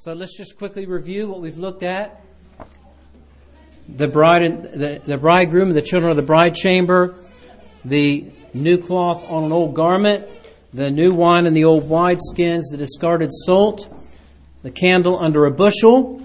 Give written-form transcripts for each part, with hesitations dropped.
So let's just quickly review what we've looked at. The bride and the bridegroom and the children of the bride chamber, the new cloth on an old garment, the new wine in the old wineskins, the discarded salt, the candle under a bushel,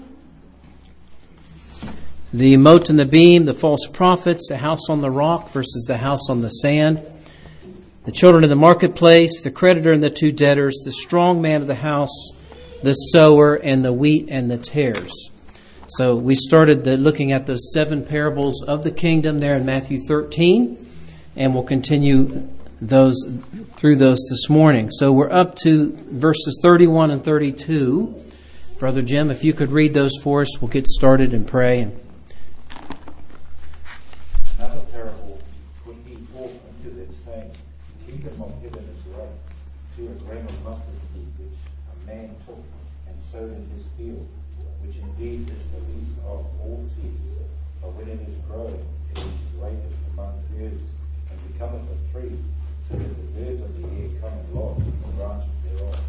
the mote and the beam, the false prophets, the house on the rock versus the house on the sand, the children of the marketplace, the creditor and the two debtors, the strong man of the house, the sower, and the wheat and the tares. So we started looking at those 7 parables of the kingdom there in Matthew 13, and we'll continue through those this morning. So we're up to verses 31 and 32. Brother Jim, if you could read those for us, we'll get started and pray. Another parable put he forth unto them, saying, The kingdom of heaven is like to a grain of mustard seed, which a man took and sowed in his field, which indeed is the least of all seeds, but when it is grown, it is greatest among herbs, and becometh a tree, so that the birds of the air come and lodge in the branches thereof.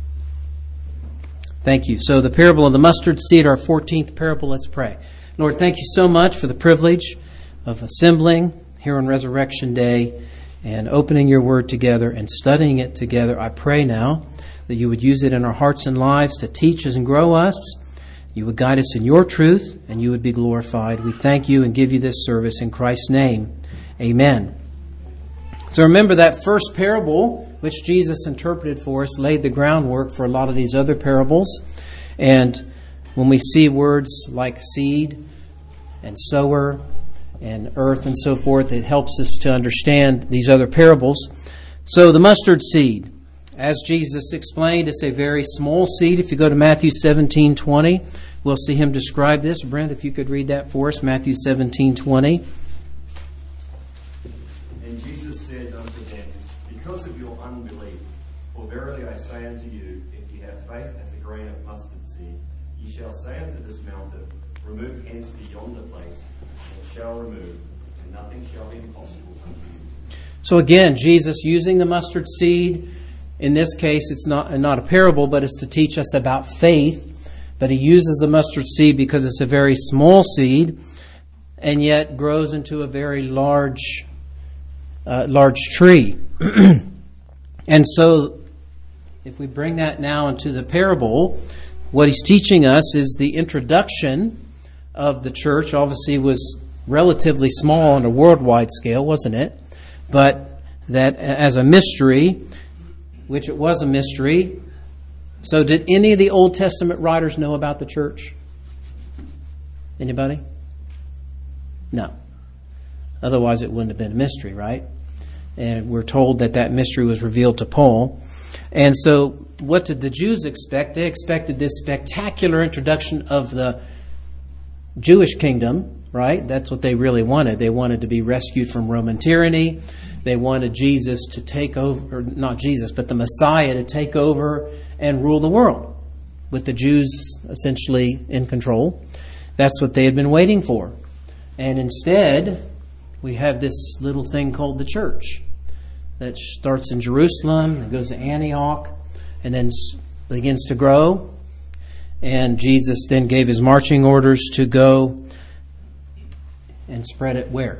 Thank you. So the parable of the mustard seed, our 14th parable. Let's pray. Lord, thank you so much for the privilege of assembling here on Resurrection Day and opening your word together and studying it together. I pray now that you would use it in our hearts and lives to teach us and grow us. You would guide us in your truth and you would be glorified. We thank you and give you this service in Christ's name. Amen. So remember that first parable, which Jesus interpreted for us, laid the groundwork for a lot of these other parables. And when we see words like seed and sower and earth and so forth, it helps us to understand these other parables. So the mustard seed, as Jesus explained, it's a very small seed. If you go to Matthew 17:20, we'll see him describe this. Brent, if you could read that for us, Matthew 17:20. And Jesus said unto them, Because of your unbelief, for verily I say unto you, if ye have faith as a grain of mustard seed, ye shall say unto this mountain, Remove hence to yonder place, and it shall remove, and nothing shall be impossible unto you. So again, Jesus using the mustard seed. In this case, it's not a parable, but it's to teach us about faith. But he uses the mustard seed because it's a very small seed, and yet grows into a very large tree. And so, if we bring that now into the parable, what he's teaching us is the introduction of the church. Obviously, was relatively small on a worldwide scale, wasn't it? But that as a mystery, which it was a mystery. So did any of the Old Testament writers know about the church? Anybody? No. Otherwise it wouldn't have been a mystery, right? And we're told that mystery was revealed to Paul. And so what did the Jews expect? They expected this spectacular introduction of the Jewish kingdom, right? That's what they really wanted. They wanted to be rescued from Roman tyranny. They wanted Jesus to take over, or not Jesus, but the Messiah to take over and rule the world, with the Jews essentially in control. That's what they had been waiting for. And instead, we have this little thing called the church that starts in Jerusalem and goes to Antioch and then begins to grow. And Jesus then gave his marching orders to go and spread it where?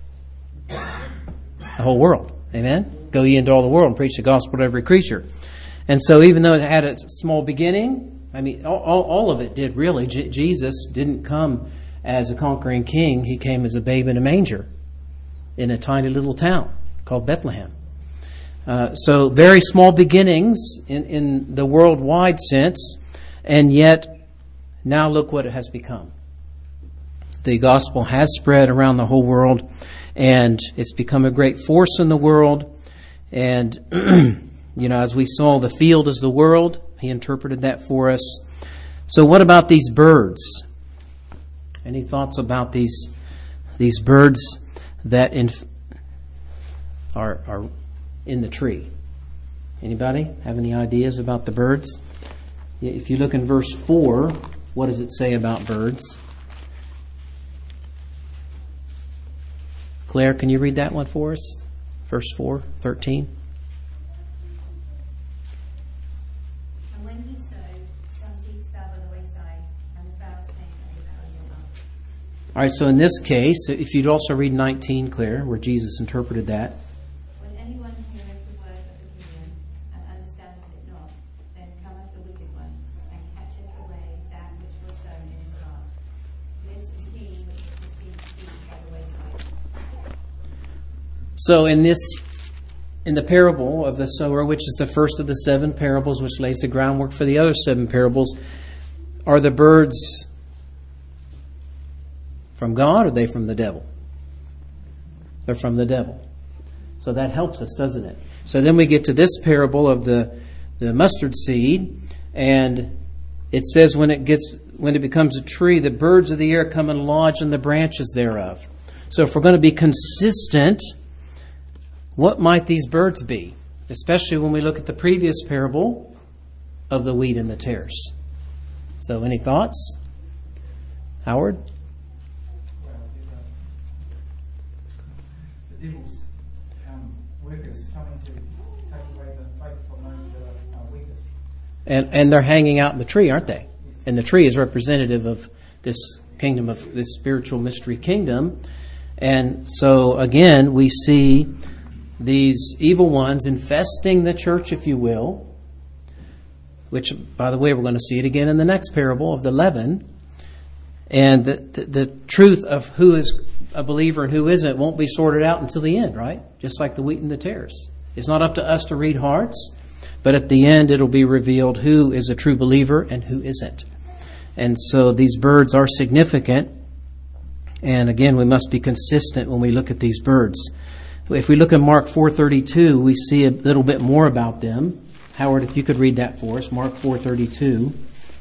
The whole world. Amen? Go ye into all the world and preach the gospel to every creature. And so even though it had a small beginning, I mean, all of it did really. Jesus didn't come as a conquering king. He came as a babe in a manger in a tiny little town called Bethlehem. So very small beginnings in the worldwide sense, and yet now look what it has become. The gospel has spread around the whole world, and it's become a great force in the world. And, as we saw, the field is the world. He interpreted that for us. So what about these birds? Any thoughts about these birds that are in the tree? Anybody have any ideas about the birds? If you look in verse 4, what does it say about birds? Claire, can you read that one for us? Verse 4, 13. And when he sowed, some seeds fell by the All right, so in this case, if you'd also read 19, Claire, where Jesus interpreted that. When anyone heareth the word of opinion and understandeth it not, then cometh the wicked one, and catcheth away that which was sown in his heart. This is he which receives seed by the wayside. So in the parable of the sower, which is the first of the 7 parables, which lays the groundwork for the other 7 parables, are the birds from God or are they from the devil? They're from the devil. So that helps us, doesn't it? So then we get to this parable of the mustard seed, and it says when it becomes a tree, the birds of the air come and lodge in the branches thereof. So if we're going to be consistent, what might these birds be? Especially when we look at the previous parable of the wheat and the tares. So any thoughts? Howard? The devil's workers coming to take away the faith from those that are weakest. And they're hanging out in the tree, aren't they? And the tree is representative of this kingdom, of this spiritual mystery kingdom. And so again, we see these evil ones infesting the church, if you will, which, by the way, we're going to see it again in the next parable of the leaven. And the truth of who is a believer and who isn't won't be sorted out until the end, right? Just like the wheat and the tares. It's not up to us to read hearts, but at the end it'll be revealed who is a true believer and who isn't. And so these birds are significant. And again, we must be consistent when we look at these birds. If we look at Mark 4:32, we see a little bit more about them. Howard, if you could read that for us, Mark 4:32.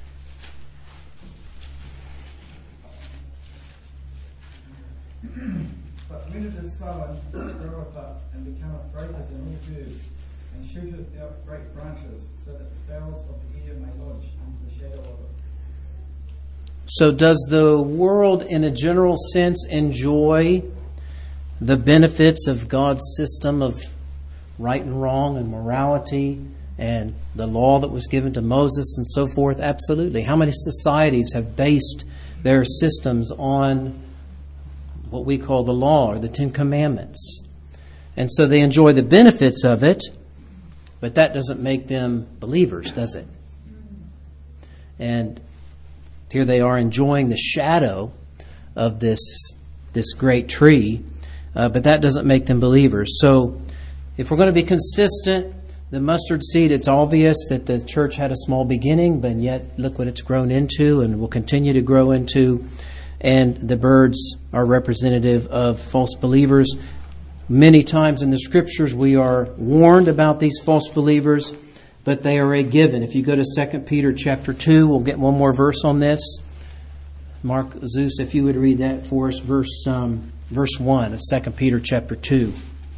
But when it is sown, it groweth up, and becometh greater than all herbs, and shooteth out great branches, so that the fowls of the air may lodge under the shadow of it. So does the world in a general sense enjoy the benefits of God's system of right and wrong and morality and the law that was given to Moses and so forth? Absolutely. How many societies have based their systems on what we call the law or the 10 Commandments? And so they enjoy the benefits of it, but that doesn't make them believers, does it? And here they are enjoying the shadow of this great tree, but that doesn't make them believers. So if we're going to be consistent, the mustard seed, it's obvious that the church had a small beginning, but yet look what it's grown into and will continue to grow into. And the birds are representative of false believers. Many times in the Scriptures we are warned about these false believers, but they are a given. If you go to 2 Peter chapter 2, we'll get one more verse on this. Mark Zeus, if you would read that for us, verse 1 of 2 Peter chapter 2.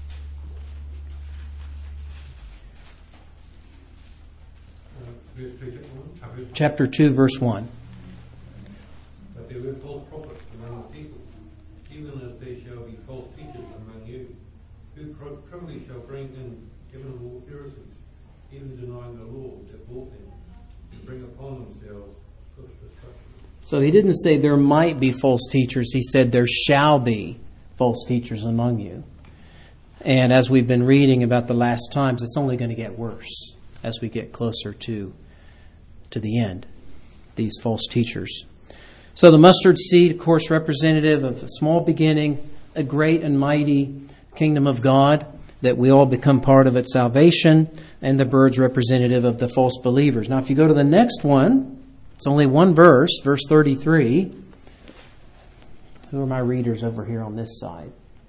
Chapter 2, verse 1. But there were false prophets among the people, even as there shall be false teachers among you, who privily shall bring in given all heresies, even denying the law that brought them, and bring upon themselves swift destruction. So he didn't say there might be false teachers. He said there shall be false teachers among you. And as we've been reading about the last times, it's only going to get worse as we get closer to the end, these false teachers. So the mustard seed, of course, representative of a small beginning, a great and mighty kingdom of God, that we all become part of at salvation, and the birds representative of the false believers. Now, if you go to the next one, it's only one verse, verse 33. Who are my readers over here on this side?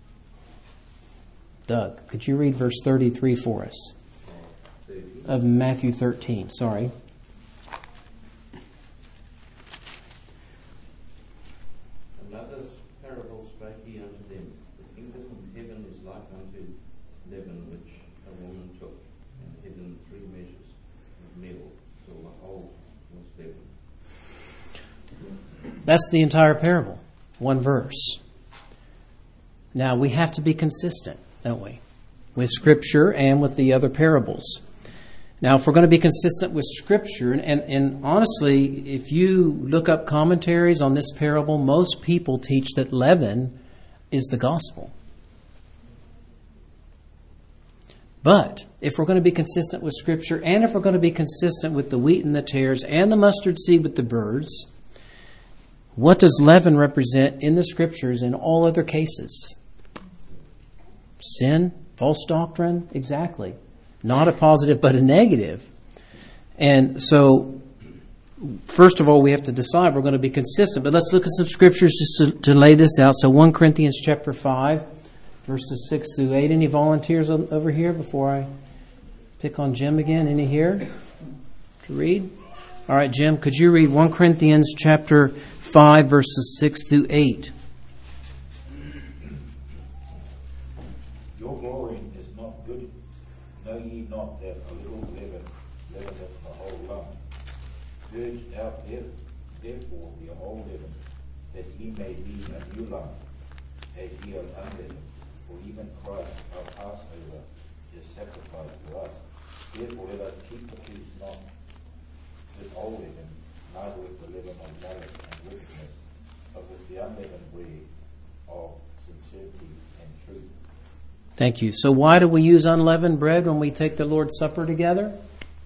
Doug, could you read verse 33 for us? Of Matthew 13, sorry. Another parable spake he unto them. The kingdom of heaven is like unto leaven, which a woman took, and hid in 3 measures of meal, till the whole was leavened. That's the entire parable, one verse. Now, we have to be consistent, don't we? With Scripture and with the other parables. Now, if we're going to be consistent with Scripture, and honestly, if you look up commentaries on this parable, most people teach that leaven is the gospel. But if we're going to be consistent with Scripture, and if we're going to be consistent with the wheat and the tares, and the mustard seed with the birds, what does leaven represent in the Scriptures in all other cases? Sin, false doctrine, exactly. Not a positive, but a negative. And so, first of all, we have to decide we're going to be consistent. But let's look at some scriptures just to lay this out. So 1 Corinthians chapter 5, verses 6 through 8. Any volunteers over here before I pick on Jim again? Any here to read? All right, Jim, could you read 1 Corinthians chapter 5, verses 6 through 8? Your glorying is not good. Know ye not that a little leaven leaveneth the whole lump? Purge out therefore the old leaven, that ye may be a new lump, as ye are unleavened. For even Christ our Passover is sacrificed for us. Therefore let us keep the feast not with old leaven, neither with the leaven of malice and wickedness, but with the unleavened bread of sincerity and truth. Thank you. So why do we use unleavened bread when we take the Lord's Supper together?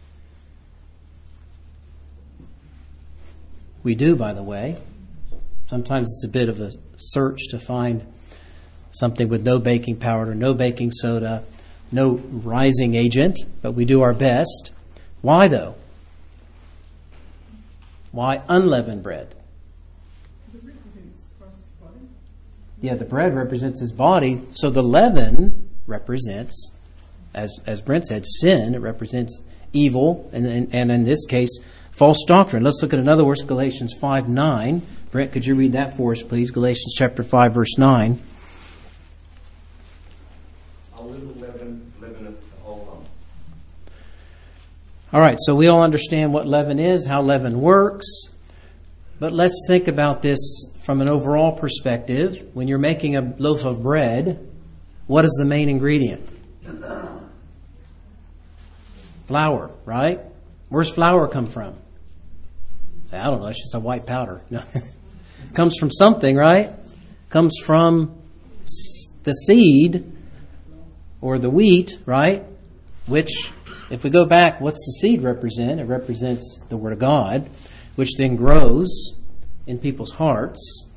We do, by the way. Sometimes it's a bit of a search to find something with no baking powder, no baking soda, no rising agent, but we do our best. Why, though? Why unleavened bread? Yeah, the bread represents his body, so the leaven represents, as Brent said, sin. It represents evil, and in this case, false doctrine. Let's look at another verse, Galatians 5:9. Brent, could you read that for us, please? Galatians chapter 5, verse 9. A little leaven leaveneth the whole lump. All right, so we all understand what leaven is, how leaven works, but let's think about this from an overall perspective. When you're making a loaf of bread, what is the main ingredient? Flour, right? Where's flour come from? Say, I don't know, it's just a white powder. No. It comes from something, right? It comes from the seed or the wheat, right? Which, if we go back, what's the seed represent? It represents the Word of God, which then grows in people's hearts.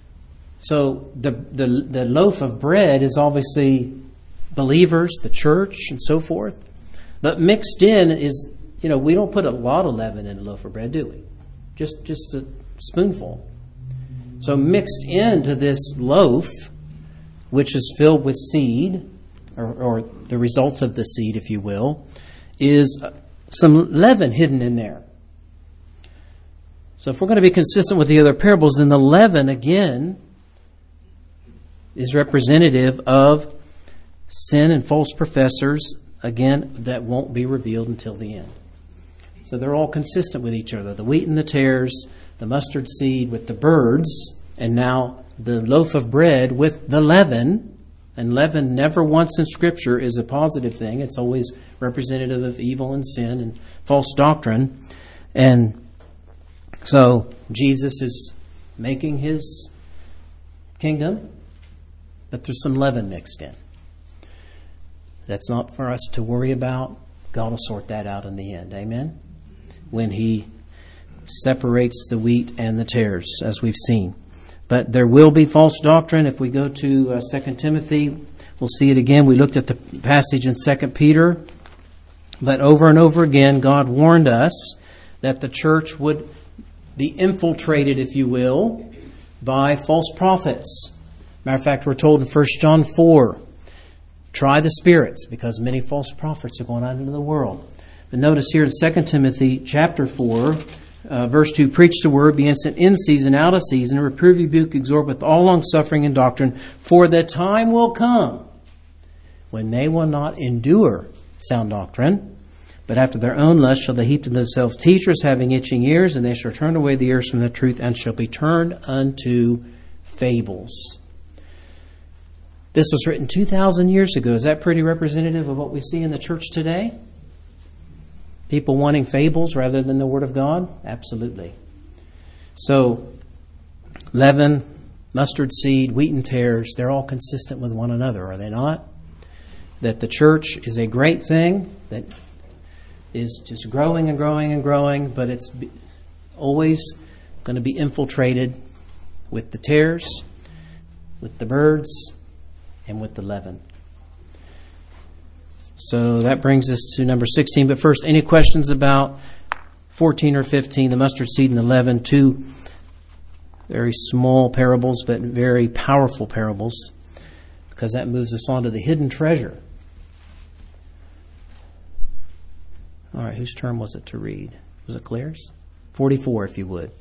So the loaf of bread is obviously believers, the church, and so forth. But mixed in is, we don't put a lot of leaven in a loaf of bread, do we? Just a spoonful. So mixed into this loaf, which is filled with seed, or the results of the seed, if you will, is some leaven hidden in there. So if we're going to be consistent with the other parables, then the leaven, again, is representative of sin and false professors, again, that won't be revealed until the end. So they're all consistent with each other. The wheat and the tares, the mustard seed with the birds, and now the loaf of bread with the leaven. And leaven never once in Scripture is a positive thing. It's always representative of evil and sin and false doctrine. And so Jesus is making his kingdom, but there's some leaven mixed in. That's not for us to worry about. God will sort that out in the end. Amen? When he separates the wheat and the tares, as we've seen. But there will be false doctrine. If we go to 2 Timothy, we'll see it again. We looked at the passage in 2 Peter. But over and over again, God warned us that the church would be infiltrated, if you will, by false prophets. Matter of fact, we're told in 1 John 4, try the spirits, because many false prophets are going out into the world. But notice here in 2 Timothy chapter 4, verse 2, preach the word, be instant in season, out of season, reprove, rebuke, exhort with all longsuffering and doctrine, for the time will come when they will not endure sound doctrine, but after their own lust shall they heap to themselves teachers having itching ears, and they shall turn away the ears from the truth, and shall be turned unto fables. This was written 2,000 years ago. Is that pretty representative of what we see in the church today? People wanting fables rather than the Word of God? Absolutely. So, leaven, mustard seed, wheat and tares, they're all consistent with one another, are they not? That the church is a great thing that is just growing and growing and growing, but it's always going to be infiltrated with the tares, with the birds, and with the leaven. So that brings us to number 16. But first, any questions about 14 or 15, the mustard seed and the leaven, two very small parables, but very powerful parables, because that moves us on to the hidden treasure. All right, whose turn was it to read? Was it Claire's? 44, if you would.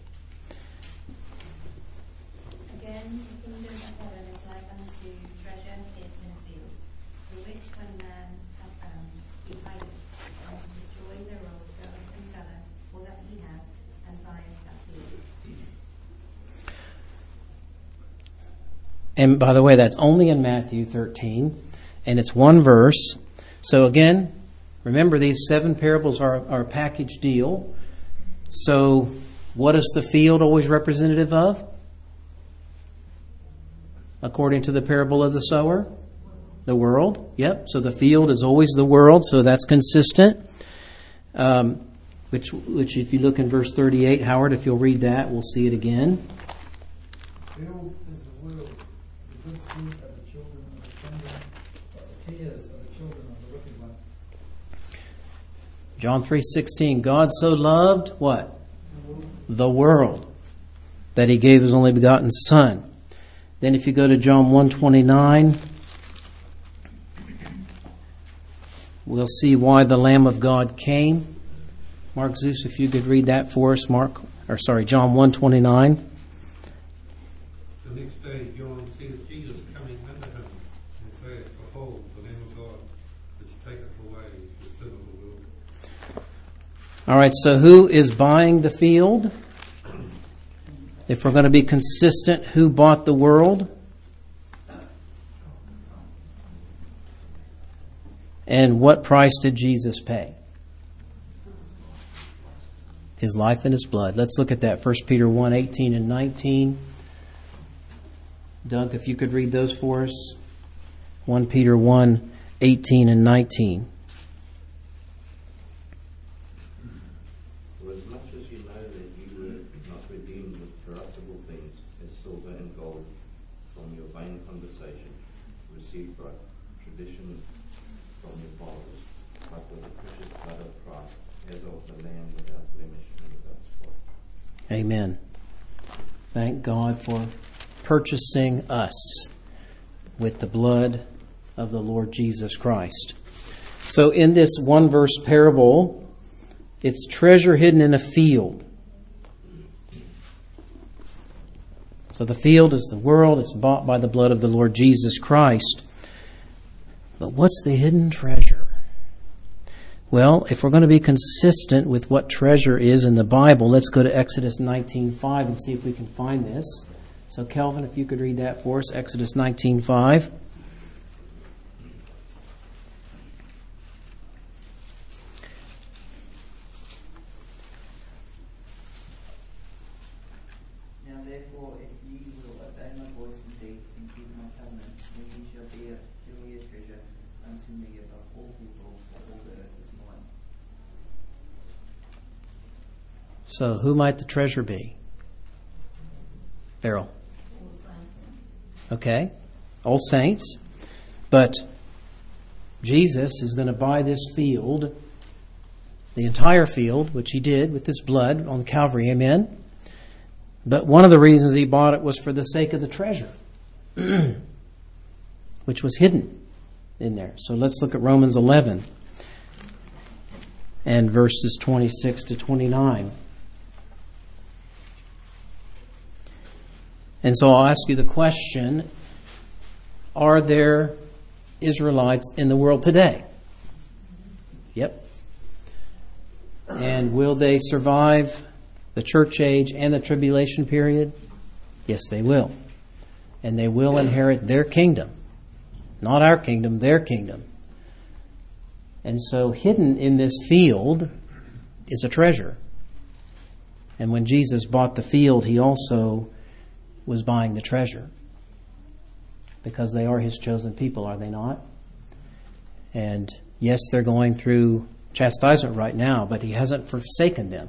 Again, the kingdom of heaven is like unto treasure hid in a field, the which when man hath found, he hideth, and to the joy thereof goeth and selleth all that he hath, and buyeth that field. And by the way, that's only in Matthew 13, and it's one verse. So again, remember, these 7 parables are a package deal. So what is the field always representative of? According to the parable of the sower? The world. Yep. So the field is always the world, so that's consistent. Which if you look in verse 38, Howard, if you'll read that, we'll see it again. Field is the world, the good seed of the children of the kingdom, but the tears of the children of the wicked one. John 3:16, God so loved what? The world, that he gave his only begotten Son. Then if you go to John 1:29, we'll see why the Lamb of God came. Mark Zeus, if you could read that for us, John 1:29. The next day John seeth Jesus coming unto him, and saith, Behold, the Lamb of God, which taketh away the sin of the world. All right, so who is buying the field? If we're going to be consistent, who bought the world? And what price did Jesus pay? His life and his blood. Let's look at that. 1 Peter 1:18 and 19. Doug, if you could read those for us. 1 Peter 1:18 and 19. For as much as you know that you were not redeemed with corruptible things, as silver and gold, from your vain conversation, received by tradition from your fathers, but with the precious blood of Christ, as of the Lamb without blemish and without spot. Amen. Thank God for purchasing us with the blood of the Lord Jesus Christ. So in this one verse parable, it's treasure hidden in a field. So the field is the world. It's bought by the blood of the Lord Jesus Christ. But what's the hidden treasure? Well, if we're going to be consistent with what treasure is in the Bible, let's go to Exodus 19:5 and see if we can find this. So Kelvin, if you could read that for us, Exodus 19:5. Now therefore, if ye will obey my voice indeed, and keep my covenant, then ye shall be a peculiar treasure unto me above all people, for all the earth is mine. So who might the treasure be? Beryl. Okay. All saints. But Jesus is going to buy this field, the entire field, which he did with his blood on Calvary. Amen. But one of the reasons he bought it was for the sake of the treasure, which was hidden in there. So let's look at Romans 11 and verses 26 to 29. And so I'll ask you the question, are there Israelites in the world today? Yep. And will they survive the church age and the tribulation period? Yes, they will. And they will inherit their kingdom. Not our kingdom, their kingdom. And so hidden in this field is a treasure. And when Jesus bought the field, he also was buying the treasure. Because they are his chosen people, are they not? And yes, they're going through chastisement right now, but he hasn't forsaken them.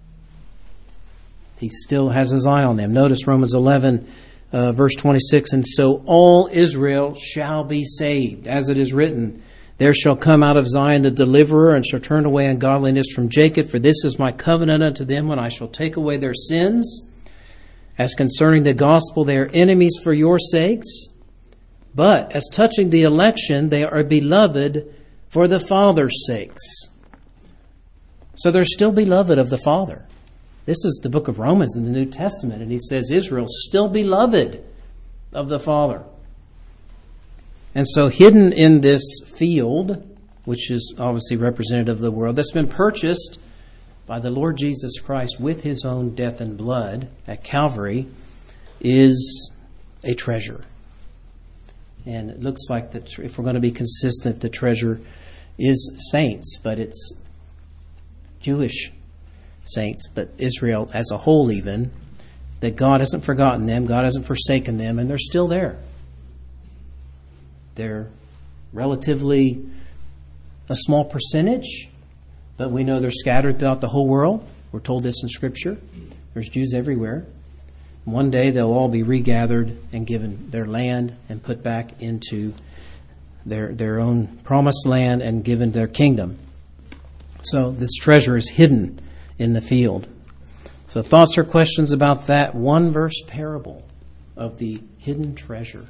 He still has his eye on them. Notice Romans 11, verse 26, and so all Israel shall be saved, as it is written, there shall come out of Zion the deliverer, and shall turn away ungodliness from Jacob, for this is my covenant unto them, when I shall take away their sins. As concerning the gospel, they are enemies for your sakes. But as touching the election, they are beloved for the Father's sakes. So they're still beloved of the Father. This is the book of Romans in the New Testament, and he says Israel's still beloved of the Father. And so hidden in this field, which is obviously representative of the world, that's been purchased by the Lord Jesus Christ with his own death and blood at Calvary, is a treasure. And it looks like that if we're going to be consistent, the treasure is saints, but it's Jewish saints, but Israel as a whole even, that God hasn't forgotten them, God hasn't forsaken them, and they're still there. They're relatively a small percentage, but we know they're scattered throughout the whole world. We're told this in Scripture. There's Jews everywhere. One day they'll all be regathered and given their land and put back into their own promised land and given their kingdom. So this treasure is hidden in the field. So thoughts or questions about that one verse parable of the hidden treasure?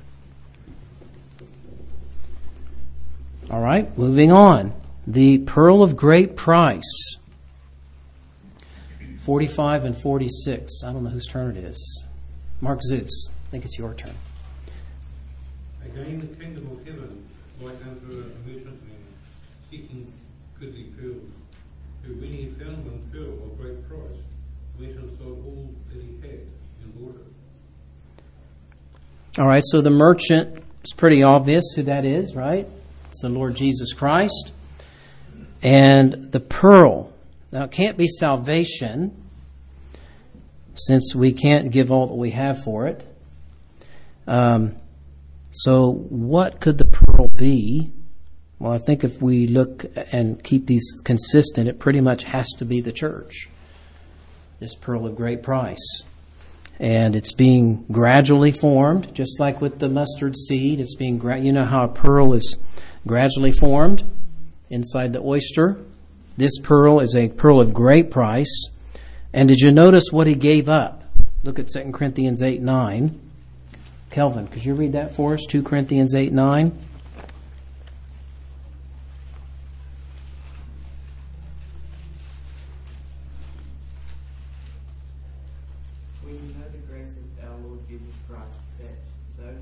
All right, moving on. The pearl of great price. 45 and 46. I don't know whose turn it is. Mark Zeus, I think it's your turn. Again, the kingdom of heaven, like unto a merchant man, seeking goodly pearls, who when he found one pearl of great price, went and sold all that he had and bought it. All right, so the merchant, it's pretty obvious who that is, right? It's the Lord Jesus Christ. And the pearl. Now, it can't be salvation, since we can't give all that we have for it. So what could the pearl be? Well, I think if we look and keep these consistent, it pretty much has to be the church. This pearl of great price. And it's being gradually formed, just like with the mustard seed. It's being, you know how a pearl is gradually formed inside the oyster. This pearl is a pearl of great price. And did you notice what he gave up? Look at 2 Corinthians 8:9. Kelvin, could you read that for us? 2 Corinthians 8:9. We know the grace of our Lord Jesus Christ, that though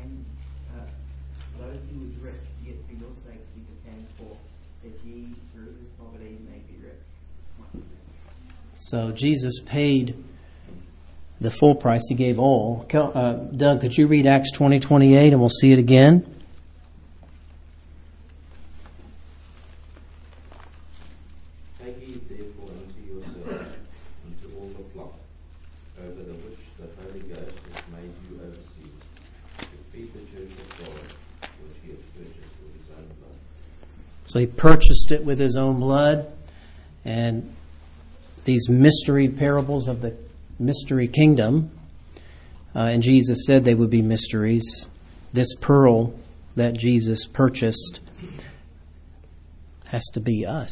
he was rich, yet for your sakes he became poor, that ye through his poverty may be rich. So Jesus paid the full price. He gave all. Doug, could you read Acts 20:28 and we'll see it again? Take heed therefore unto yourselves, and to all the flock, over the which the Holy Ghost has made you overseers, to feed the church of God, which he hath purchased with his own blood. So he purchased it with his own blood. And these mystery parables of the mystery kingdom, and Jesus said they would be mysteries. This pearl that Jesus purchased has to be us.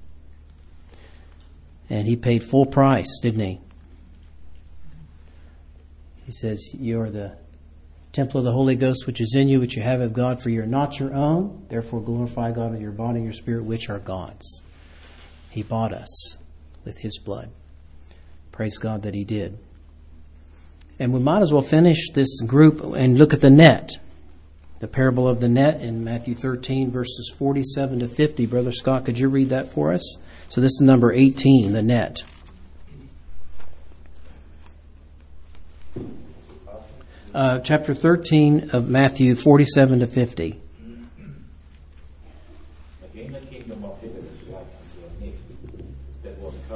And he paid full price, didn't he? He says, you're the temple of the Holy Ghost which is in you, which you have of God, for you're not your own. Therefore glorify God with your body and your spirit, which are God's. He bought us with his blood. Praise God that he did. And we might as well finish this group and look at the net. The parable of the net in Matthew 13, verses 47 to 50. Brother Scott, could you read that for us? So this is number 18, the net. Chapter 13 of Matthew, 47 to 50. Again, the kingdom of heaven is like unto a net that was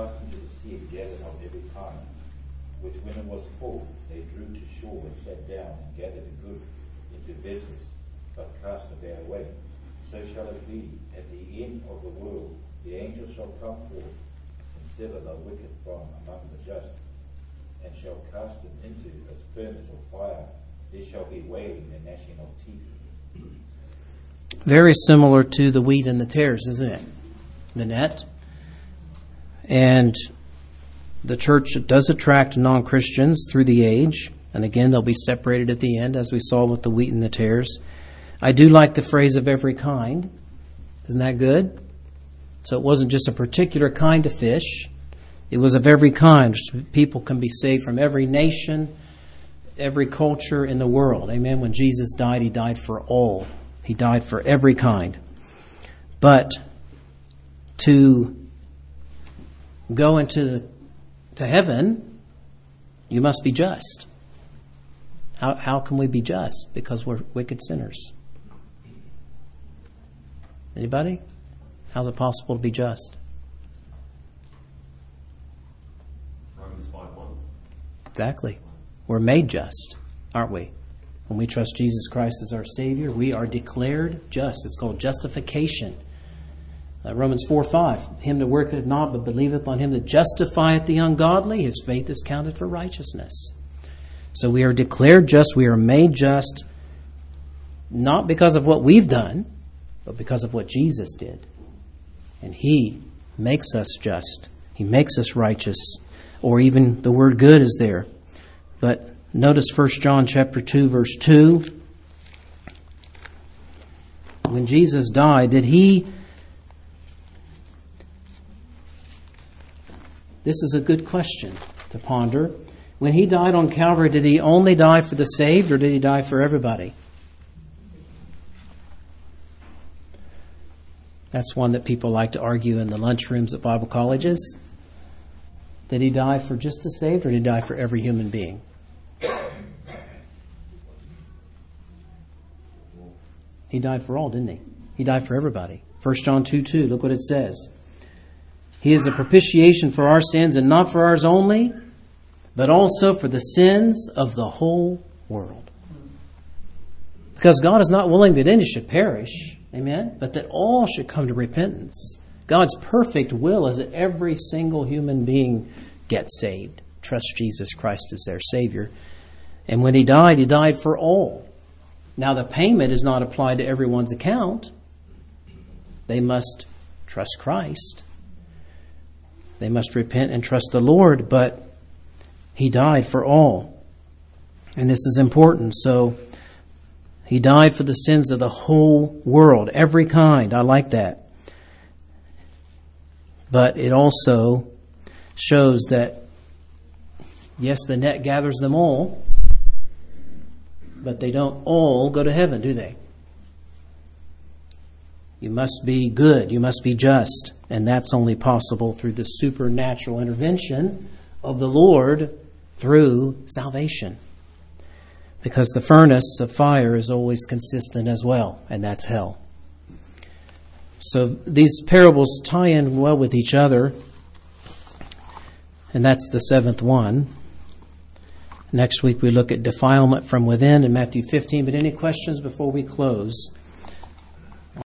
of every kind, which when it was full, they drew to shore and sat down and gathered the good into vessels, but cast the bad away. So shall it be at the end of the world. The angels shall come forth and sever the wicked from among the just, and shall cast them into a furnace of fire. There shall be wailing and gnashing of teeth. Very similar to the wheat and the tares, isn't it? The net. And the church does attract non-Christians through the age. And again, they'll be separated at the end, as we saw with the wheat and the tares. I do like the phrase of every kind. Isn't that good? So it wasn't just a particular kind of fish. It was of every kind. People can be saved from every nation, every culture in the world. Amen. When Jesus died, He died for all. He died for every kind. But to go into to heaven, you must be just. How can we be just? Because we're wicked sinners. Anybody? How's it possible to be just? Romans 5:1. Exactly. We're made just, aren't we? When we trust Jesus Christ as our Savior, we are declared just. It's called justification. Romans 4:5. Him that worketh not, but believeth on Him that justifieth the ungodly, his faith is counted for righteousness. So we are declared just. We are made just, not because of what we've done, but because of what Jesus did. And He makes us just. He makes us righteous. Or even the word good is there. But notice 1 John chapter 2, verse 2. When Jesus died, did He... This is a good question to ponder. When He died on Calvary, did He only die for the saved, or did He die for everybody? That's one that people like to argue in the lunchrooms at Bible colleges. Did He die for just the saved, or did He die for every human being? He died for all, didn't He? He died for everybody. 1 John 2:2, look what it says. He is a propitiation for our sins, and not for ours only, but also for the sins of the whole world. Because God is not willing that any should perish, amen, but that all should come to repentance. God's perfect will is that every single human being gets saved. Trust Jesus Christ as their Savior. And when He died for all. Now the payment is not applied to everyone's account. They must trust Christ. They must repent and trust the Lord, but He died for all. And this is important. So He died for the sins of the whole world, every kind. I like that. But it also shows that, yes, the net gathers them all, but they don't all go to heaven, do they? You must be good. You must be just. And that's only possible through the supernatural intervention of the Lord through salvation. Because the furnace of fire is always consistent as well, and that's hell. So these parables tie in well with each other, and that's the seventh one. Next week we look at defilement from within in Matthew 15. But any questions before we close?